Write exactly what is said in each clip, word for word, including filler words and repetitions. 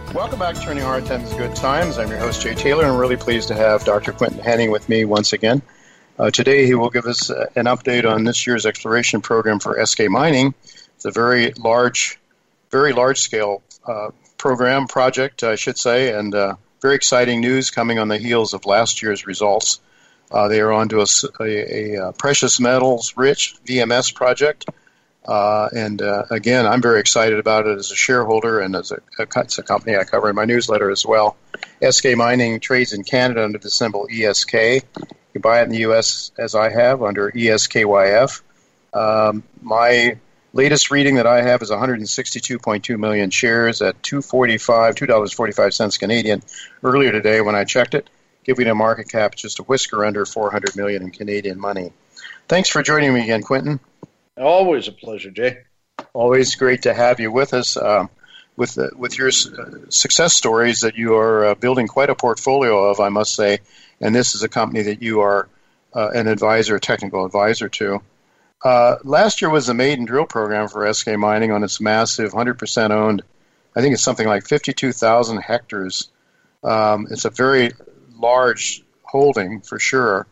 Welcome back to Turning Hard Times to Good Times. I'm your host, Jay Taylor, and I'm really pleased to have Doctor Quinton Hennigh with me once again. Uh, today, he will give us uh, an update on this year's exploration program for S K Mining. It's a very large, very large-scale uh, program, project, I should say, and uh, very exciting news coming on the heels of last year's results. Uh, they are on to a, a, a precious metals-rich V M S project. Uh, and uh, again, I'm very excited about it as a shareholder and as a, a, it's a company I cover in my newsletter as well. S K Mining trades in Canada under the symbol E S K. You buy it in the U S as I have under E S K Y F. Um, my latest reading that I have is one hundred sixty-two point two million shares at two forty-five, two dollars and forty-five cents Canadian earlier today when I checked it, giving a market cap just a whisker under four hundred million in Canadian money. Thanks for joining me again, Quinton. Always a pleasure, Jay. Always great to have you with us. Um, with uh, with your uh, success stories that you are uh, building quite a portfolio of, I must say, and this is a company that you are uh, an advisor, a technical advisor to. Uh, last year was the maiden drill program for S K Mining on its massive one hundred percent owned, I think it's something like fifty-two thousand hectares. Um, it's a very large holding for sure.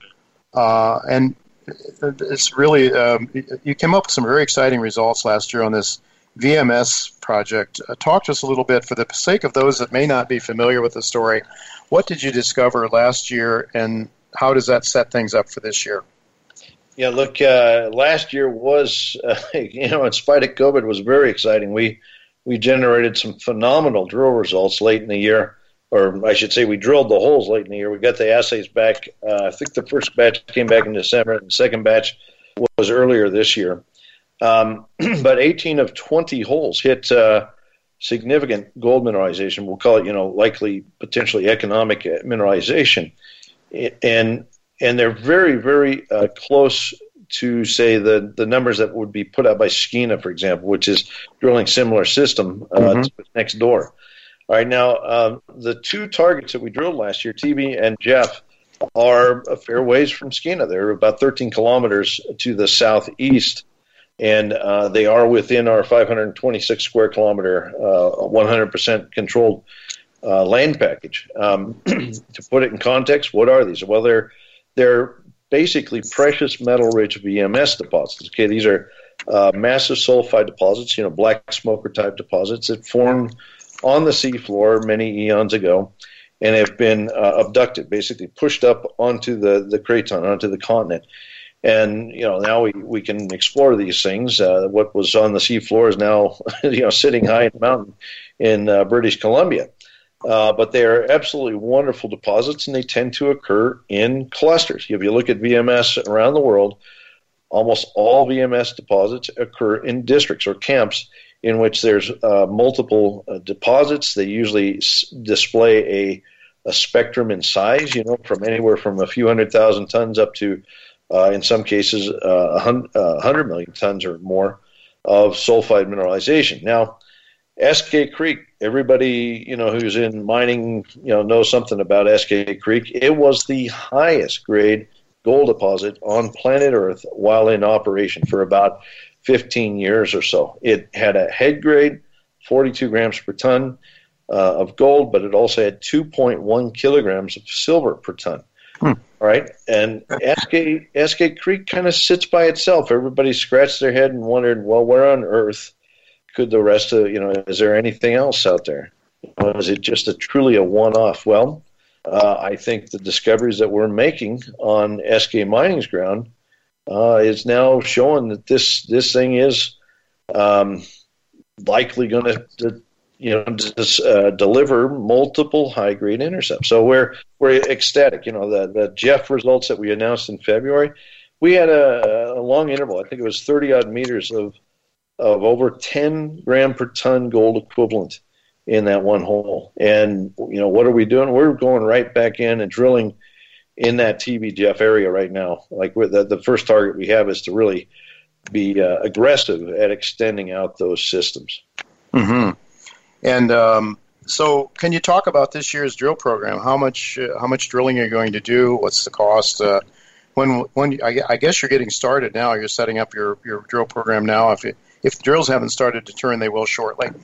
Uh, and It's really, um, you came up with some very exciting results last year on this V M S project. Uh, talk to us a little bit, for the sake of those that may not be familiar with the story. What did you discover last year, and how does that set things up for this year? Yeah, look, uh, last year was, uh, you know, in spite of COVID, was very exciting. We we generated some phenomenal drill results late in the year. Or I should say we drilled the holes late in the year. We got the assays back. Uh, I think the first batch came back in December, and the second batch was earlier this year. Um, but eighteen of twenty holes hit uh, significant gold mineralization. We'll call it, you know, likely, potentially economic mineralization. And and they're very, very uh, close to, say, the, the numbers that would be put out by Skeena, for example, which is drilling similar system uh, mm-hmm. to next door. All right, now, um, the two targets that we drilled last year, T B and Jeff, are a fair ways from Skeena. They're about thirteen kilometers to the southeast, and uh, they are within our five hundred twenty-six square kilometer, uh, one hundred percent controlled uh, land package. Um, to put it in context, what are these? Well, they're they're basically precious metal-rich V M S deposits. Okay, these are uh, massive sulfide deposits, you know, black smoker-type deposits that formed on the seafloor many eons ago, and have been uh, abducted, basically pushed up onto the, the craton, onto the continent. And, you know, now we, we can explore these things. Uh, what was on the seafloor is now, you know, sitting high in the mountain in uh, British Columbia. Uh, but they are absolutely wonderful deposits, and they tend to occur in clusters. If you look at V M S around the world, almost all V M S deposits occur in districts or camps in which there's uh, multiple uh, deposits. They usually s- display a, a spectrum in size, you know, from anywhere from a few hundred thousand tons up to, uh, in some cases, uh, a hun- uh, hundred million tons or more of sulfide mineralization. Now, S K Creek, everybody, you know, who's in mining, you know, knows something about S K Creek. It was the highest grade gold deposit on planet Earth while in operation for about fifteen years or so. It had a head grade, forty-two grams per ton uh, of gold, but it also had two point one kilograms of silver per ton. Hmm. All right, and S K S K Creek kind of sits by itself. Everybody scratched their head and wondered, well, where on earth could the rest of, you know, is there anything else out there? Or is it just a truly a one-off? Well, uh, I think the discoveries that we're making on S K Mining's ground Uh, is now showing that this this thing is um, likely going to, you know, just, uh, deliver multiple high grade intercepts. So we're we're ecstatic. You know, the the Jeff results that we announced in February, we had a, a long interval. I think it was thirty odd meters of of over ten gram per ton gold equivalent in that one hole. And you know, what are we doing? We're going right back in and drilling in that T B Jeff area right now. Like the, the first target we have is to really be uh, aggressive at extending out those systems. Mm-hmm. And um, so, can you talk about this year's drill program? How much uh, how much drilling are you going to do? What's the cost? Uh, when when I, I guess you're getting started now. You're setting up your, your drill program now. If it, if the drills haven't started to turn, they will shortly.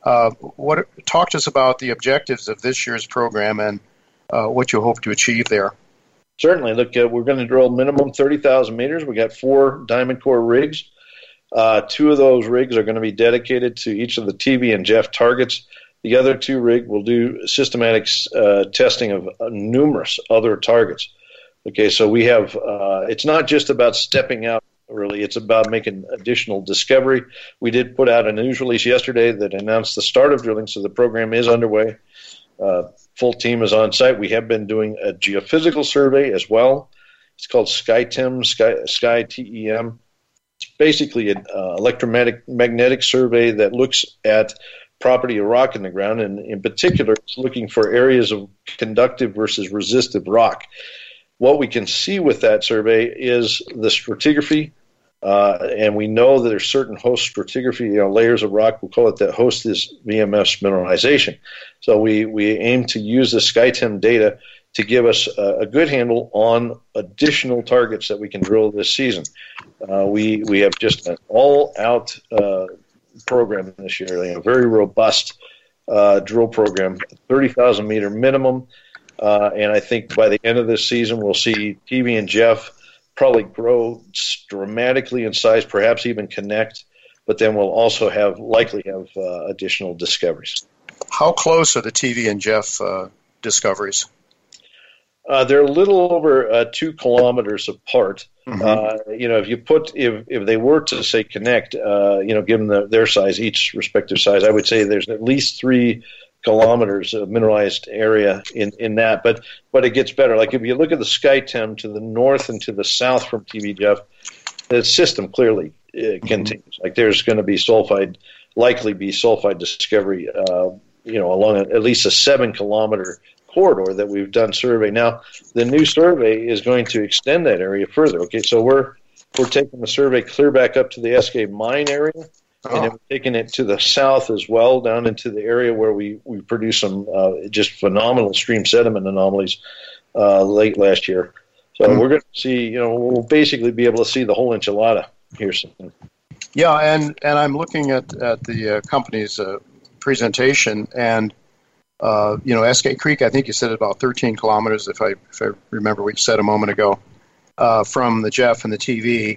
Uh, what talk to us about the objectives of this year's program and uh, what you hope to achieve there. Certainly. Look, uh, we're going to drill minimum thirty thousand meters. We got four Diamond Core rigs. Uh, two of those rigs are going to be dedicated to each of the T V and Jeff targets. The other two rig will do systematic uh, testing of uh, numerous other targets. Okay, so we have, uh, it's not just about stepping out, really. It's about making additional discovery. We did put out a news release yesterday that announced the start of drilling, so the program is underway. Uh, full team is on site. We have been doing a geophysical survey as well. It's called SkyTEM, Sky, Sky T E M. It's basically an uh, electromagnetic magnetic survey that looks at property of rock in the ground, and in particular, it's looking for areas of conductive versus resistive rock. What we can see with that survey is the stratigraphy, uh, and we know that there's certain host stratigraphy, you know, layers of rock. We'll call it that host is V M S mineralization. So we, we aim to use the SkyTEM data to give us a, a good handle on additional targets that we can drill this season. Uh, we we have just an all-out uh, program this year, you know, very robust uh, drill program, thirty thousand meter minimum. Uh, and I think by the end of this season, we'll see T V and Jeff probably grow dramatically in size, perhaps even connect. But then we'll also have likely have uh, additional discoveries. How close are the T V and Jeff uh, discoveries? Uh, they're a little over uh, two kilometers apart. Mm-hmm. Uh, you know, if you put if if they were to say connect, uh, you know, given the, their size, each respective size, I would say there's at least three kilometers of mineralized area in, in that. But but it gets better. Like if you look at the SkyTEM to the north and to the south from T V Jeff, the system clearly uh, continues. Like there's going to be sulfide, likely be sulfide discovery, uh, you know, along a, at least a seven kilometer corridor that we've done survey. Now, the new survey is going to extend that area further. Okay, so we're we're taking the survey clear back up to the Eskay mine area, oh. and then we're taking it to the south as well, down into the area where we, we produced some uh, just phenomenal stream sediment anomalies uh, late last year. So mm-hmm. we're going to see, you know, we'll basically be able to see the whole enchilada here soon. Yeah, and, and I'm looking at, at the uh, company's uh, presentation, and Uh, you know, Eskay Creek, I think you said about thirteen kilometers, if I if I remember what you said a moment ago, uh, from the Jeff and the T V.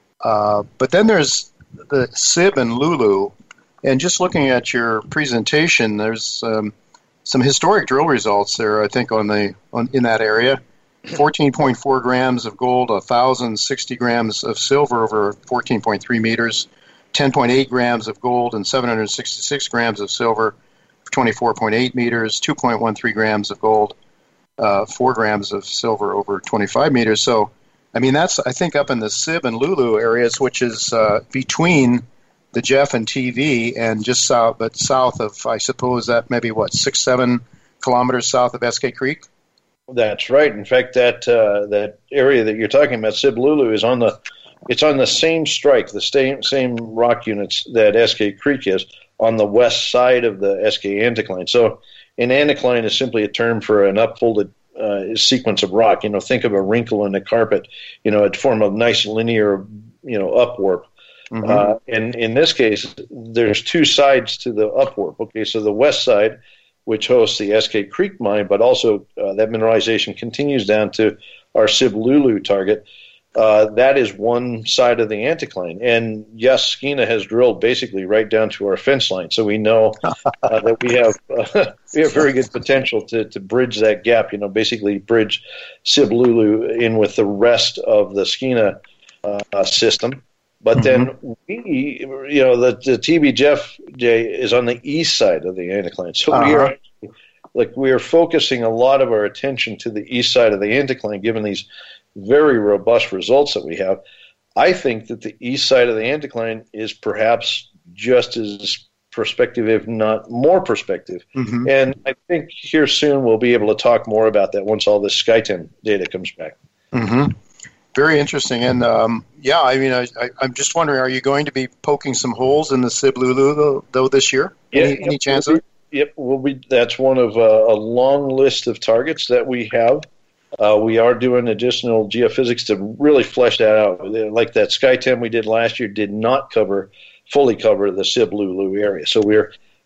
Uh, but then there's the Sib and Lulu. And just looking at your presentation, there's um, some historic drill results there, I think, on the on, in that area. fourteen point four grams of gold, one thousand sixty grams of silver over fourteen point three meters, ten point eight grams of gold and seven hundred sixty-six grams of silver, twenty-four point eight meters, two point one three grams of gold, uh, four grams of silver over twenty-five meters. So, I mean, that's, I think, up in the Sib and Lulu areas, which is uh, between the Jeff and T V and just south, but south of, I suppose, that maybe, what, six, seven kilometers south of Eskay Creek? That's right. In fact, that uh, that area that you're talking about, Sib Lulu, is on the, it's on the same strike, the same, same rock units that Eskay Creek is, on the west side of the Eskay anticline. So an anticline is simply a term for an upfolded uh, sequence of rock. You know, think of a wrinkle in a carpet. You know, it form a nice linear, you know, upwarp. Mm-hmm. Uh, and in this case, there's two sides to the upwarp. Okay, so the west side, which hosts the Eskay Creek mine, but also uh, that mineralization continues down to our Sib Lulu target. Uh, that is one side of the anticline. And yes, Skeena has drilled basically right down to our fence line. So we know uh, that we have uh, we have very good potential to, to bridge that gap, you know, basically bridge Sib Lulu in with the rest of the Skeena uh, system. But mm-hmm. then we, you know, the, the T V Jeff Jay is on the east side of the anticline. So uh-huh. we are like we are focusing a lot of our attention to the east side of the anticline, given these very robust results that we have. I think that the east side of the anticline is perhaps just as prospective, if not more prospective. Mm-hmm. And I think here soon we'll be able to talk more about that once all this SkyTEM data comes back. Mm-hmm. Very interesting. And um, yeah, I mean, I, I, I'm just wondering, are you going to be poking some holes in the Sib Lulu though, though this year? Yeah, any, any chance of it? Yep, we'll be, that's one of uh, a long list of targets that we have. Uh, we are doing additional geophysics to really flesh that out. Like that SkyTEM we did last year did not cover fully cover the Sib Lulu area. So we're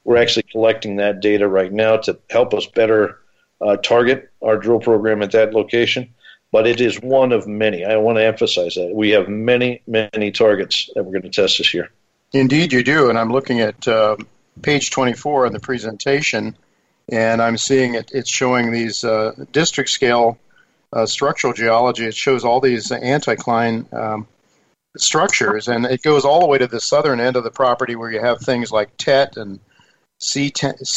We're actually collecting that data right now to help us better uh, target our drill program at that location. But it is one of many. I want to emphasize that. We have many, many targets that we're going to test this year. Indeed, you do. And I'm looking at uh, page twenty-four in the presentation, and I'm seeing it. It's showing these uh, district scale uh, structural geology. It shows all these anticline um, structures, and it goes all the way to the southern end of the property where you have things like T E T and C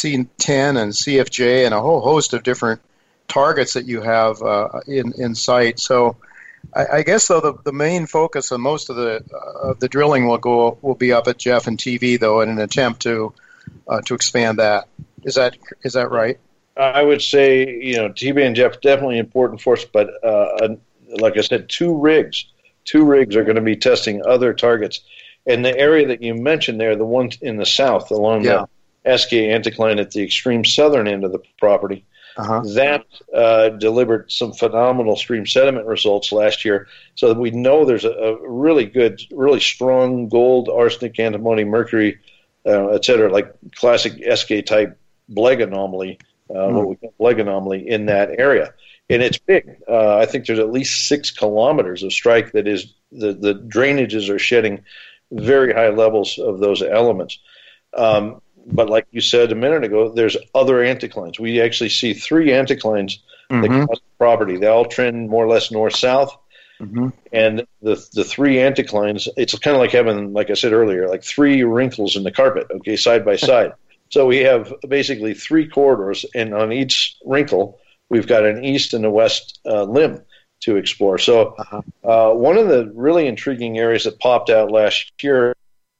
ten and C F J and a whole host of different targets that you have uh, in, in sight. So I, I guess, though, the, the main focus of most of the uh, of the drilling will go will be up at Jeff and T V, though, in an attempt to uh, to expand that. Is that is that right? I would say, you know, T V and Jeff definitely important for us, but uh, like I said, two rigs, two rigs are going to be testing other targets. And the area that you mentioned there, the one in the south along yeah. the Eskay anticline at the extreme southern end of the property, uh-huh. that uh, delivered some phenomenal stream sediment results last year. So that we know there's a, a really good, really strong gold, arsenic, antimony, mercury, uh, et cetera, like classic Eskay type Bleg anomaly, uh, mm. what we call Bleg anomaly in that area. And it's big. Uh, I think there's at least six kilometers of strike that is, the, the drainages are shedding very high levels of those elements. Um, but like you said a minute ago, there's other anticlines. We actually see three anticlines mm-hmm. that cross the property. They all trend more or less north-south. Mm-hmm. And the the three anticlines, it's kind of like having, like I said earlier, like three wrinkles in the carpet, okay, side by side. So we have basically three corridors, and on each wrinkle, we've got an east and a west uh, limb to explore. So uh-huh. uh, one of the really intriguing areas that popped out last year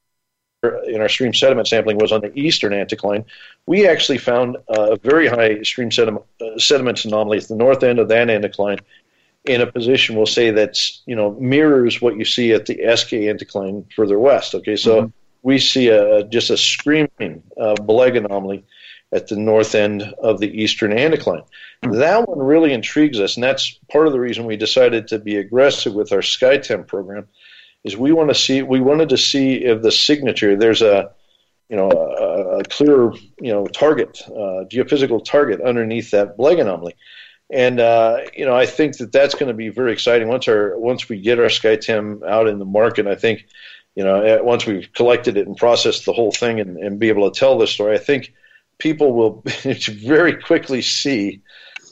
in our stream sediment sampling was on the eastern anticline. We actually found uh, a very high stream sediment, uh, sediment anomaly at the north end of that anticline in a position, we'll say, that's, you know, mirrors what you see at the Eskay anticline further west. Okay, so mm-hmm. we see a just a screaming uh, Bleg anomaly at the north end of the eastern anticline. That one really intrigues us, and that's part of the reason we decided to be aggressive with our SkyTEM program. Is we want to see we wanted to see if the signature there's a you know a, a clear you know target uh, geophysical target underneath that Bleg anomaly, and uh, you know I think that that's going to be very exciting once our once we get our SkyTEM out in the market. I think you know once we've collected it and processed the whole thing and, and be able to tell this story, I think people will very quickly see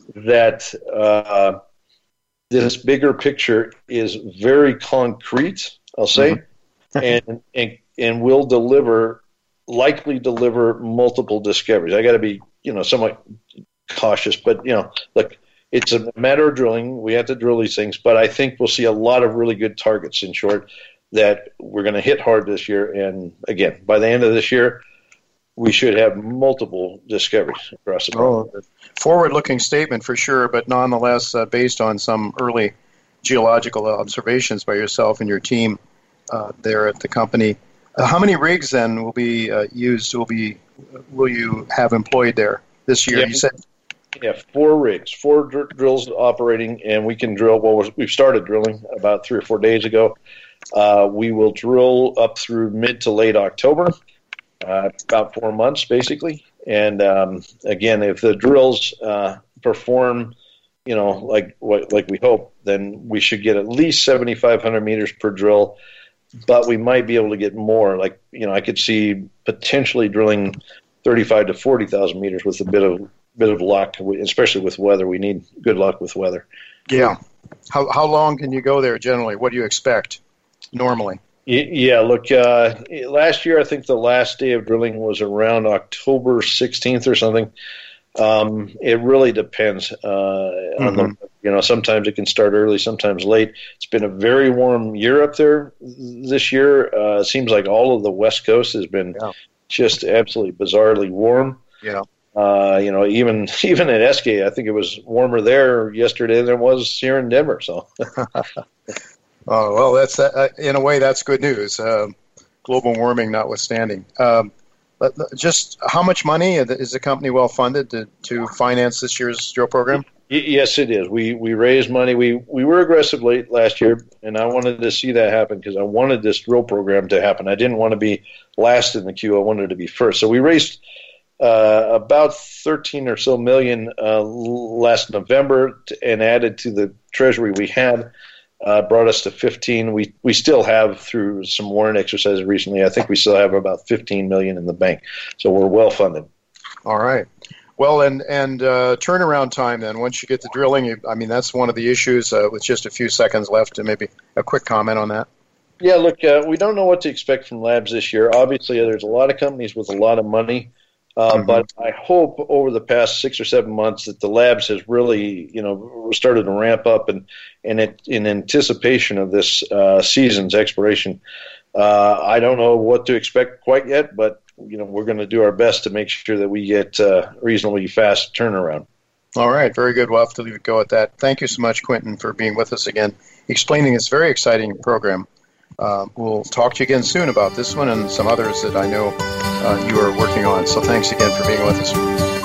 that uh, this bigger picture is very concrete, I'll say, mm-hmm. and, and and will deliver, likely deliver multiple discoveries. I got to be, you know, somewhat cautious, but you know, look, it's a matter of drilling. We have to drill these things, but I think we'll see a lot of really good targets. In short, that we're going to hit hard this year, and again, by the end of this year, we should have multiple discoveries across the board. Oh, forward-looking statement for sure, but nonetheless uh, based on some early geological observations by yourself and your team uh, there at the company. Uh, how many rigs then will be uh, used? Will be will you have employed there this year? Yeah, you said, yeah, four rigs, four dr- drills operating, and we can drill. Well, we've started drilling about three or four days ago. Uh, we will drill up through mid to late October. Uh, about four months, basically. And um, again, if the drills uh, perform, you know, like what, like we hope, then we should get at least seventy-five hundred meters per drill. But we might be able to get more. Like, you know, I could see potentially drilling thirty-five to forty thousand meters with a bit of bit of luck, especially with weather. We need good luck with weather. Yeah. How how long can you go there generally? What do you expect normally? Yeah, look, uh, last year I think the last day of drilling was around October sixteenth or something. Um, it really depends. Uh, mm-hmm. on the, you know, sometimes it can start early, sometimes late. It's been a very warm year up there this year. Uh, it seems like all of the West Coast has been yeah. just absolutely bizarrely warm. Yeah. Uh, you know, even even at Eskay, I think it was warmer there yesterday than it was here in Denver. So. Oh, well, that's uh, in a way that's good news, uh, global warming notwithstanding. Um, but just how much money is the company well funded to, to finance this year's drill program? Yes, it is. We we raised money. We we were aggressive late last year, and I wanted to see that happen because I wanted this drill program to happen. I didn't want to be last in the queue. I wanted to be first. So we raised uh, about thirteen or so million uh, last November, and added to the treasury we had. Uh, brought us to fifteen. We we still have, through some warrant exercises recently, I think we still have about fifteen million in the bank. So we're well funded. All right. Well, and and uh, turnaround time then. Once you get the drilling, you, I mean that's one of the issues. Uh, with just a few seconds left, and maybe a quick comment on that. Yeah, look, uh, we don't know what to expect from labs this year. Obviously, there's a lot of companies with a lot of money. Uh, mm-hmm. But I hope over the past six or seven months that the labs has really, you know, started to ramp up, and and it, in anticipation of this uh, season's exploration. Uh, I don't know what to expect quite yet, but you know, we're going to do our best to make sure that we get uh, reasonably fast turnaround. All right, very good. We'll have to leave it go at that. Thank you so much, Quentin, for being with us again, explaining this very exciting program. Uh, we'll talk to you again soon about this one and some others that I know uh, you are working on. So thanks again for being with us.